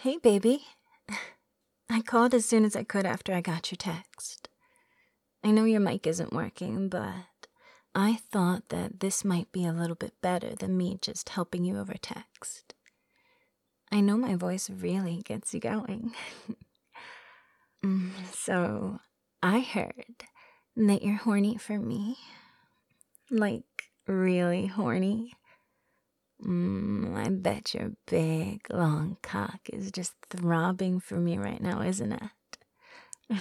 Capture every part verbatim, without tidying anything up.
Hey, baby. I called as soon as I could after I got your text. I know your mic isn't working, but I thought that this might be a little bit better than me just helping you over text. I know my voice really gets you going. Mm, so, I heard that you're horny for me. Like, really horny. Mm, I bet your big, long cock is just throbbing for me right now, isn't it?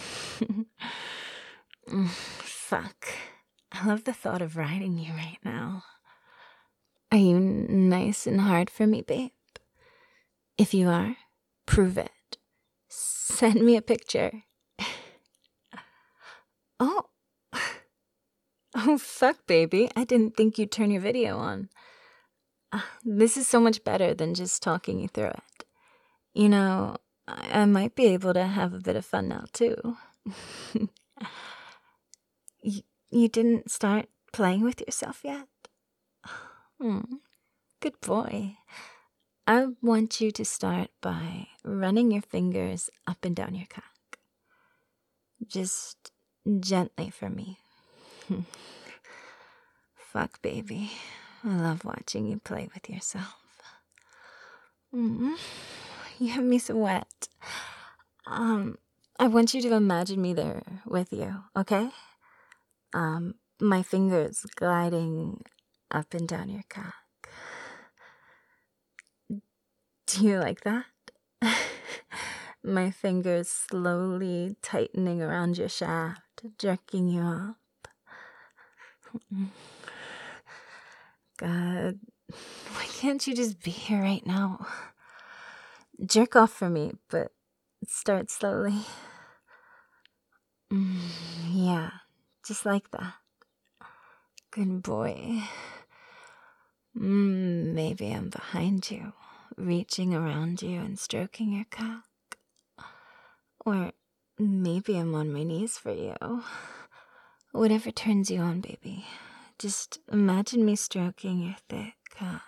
Mm, fuck. I love the thought of riding you right now. Are you nice and hard for me, babe? If you are, prove it. Send me a picture. Oh. Oh, fuck, baby. I didn't think you'd turn your video on. Uh, this is so much better than just talking you through it. You know, I, I might be able to have a bit of fun now, too. you, you didn't start playing with yourself yet? Hmm. Good boy. I want you to start by running your fingers up and down your cock. Just gently for me. Fuck, baby. I love watching you play with yourself. Mm, you have me so wet. Um, I want you to imagine me there with you, okay? Um, my fingers gliding up and down your cock. Do you like that? My fingers slowly tightening around your shaft, jerking you up. God, why can't you just be here right now? Jerk off for me, but start slowly. Mm, yeah, just like that. Good boy. Mm, maybe I'm behind you, reaching around you and stroking your cock. Or maybe I'm on my knees for you. Whatever turns you on, baby. Just imagine me stroking your thick cock.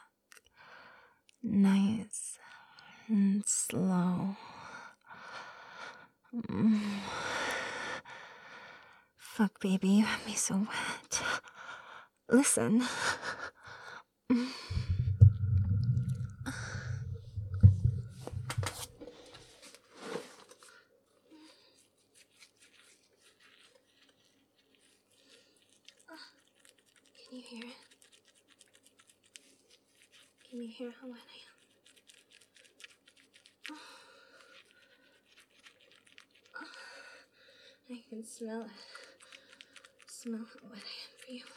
Nice and slow. Mm. Fuck, baby, you have me so wet. Listen. Mm. Can you hear it? Can you hear how wet I am? I can smell it. Smell how wet I am for you.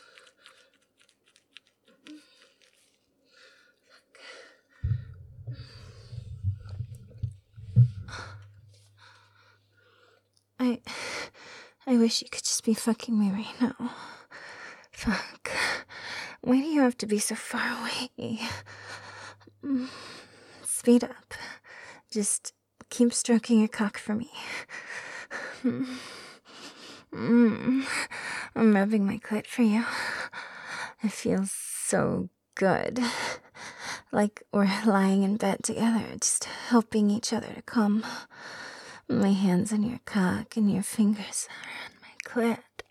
I... I wish you could just be fucking me right now. Fuck. Why do you have to be so far away? Mm. Speed up. Just keep stroking your cock for me. Mm. Mm. I'm rubbing my clit for you. It feels so good. Like we're lying in bed together, just helping each other to come. My hands on your cock and your fingers around my clit.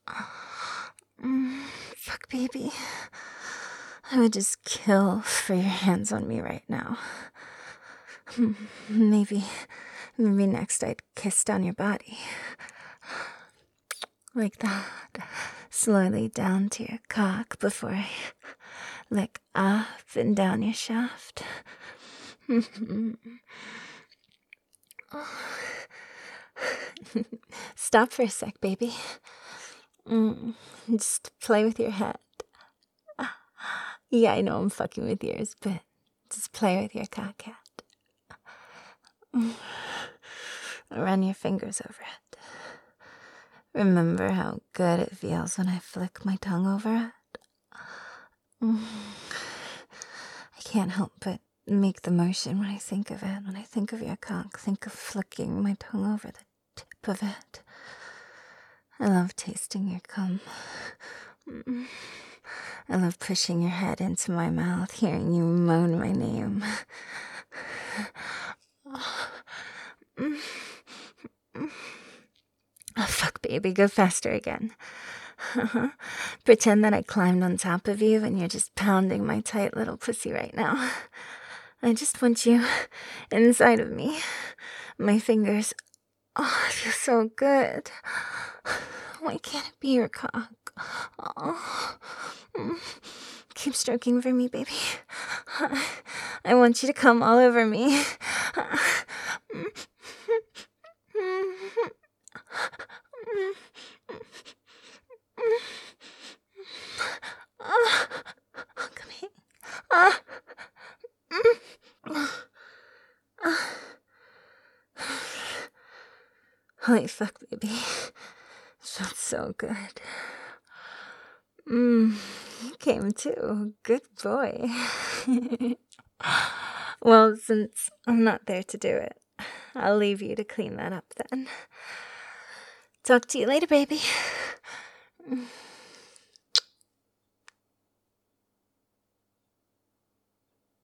Mm, fuck, baby. I would just kill for your hands on me right now. Maybe, maybe next I'd kiss down your body. Like that. Slowly down to your cock before I lick up and down your shaft. Stop for a sec, baby. Mm, just play with your head. Yeah, I know I'm fucking with yours, but just play with your cock head. Run your fingers over it. Remember how good it feels when I flick my tongue over it? I can't help but make the motion when I think of it. When I think of your cock, think of flicking my tongue over the tip of it. I love tasting your cum. I love pushing your head into my mouth, hearing you moan my name. baby, go faster again. Pretend that I climbed on top of you and you're just pounding my tight little pussy right now. I just want you inside of me. My fingers. Oh, it feels so good. Why can't it be your cock? Oh. Keep stroking for me, baby. I want you to come all over me. Come here. Holy fuck, baby. Felt so good. Mmm, you came too. Good boy. Well, since I'm not there to do it, I'll leave you to clean that up then. Talk to you later, baby.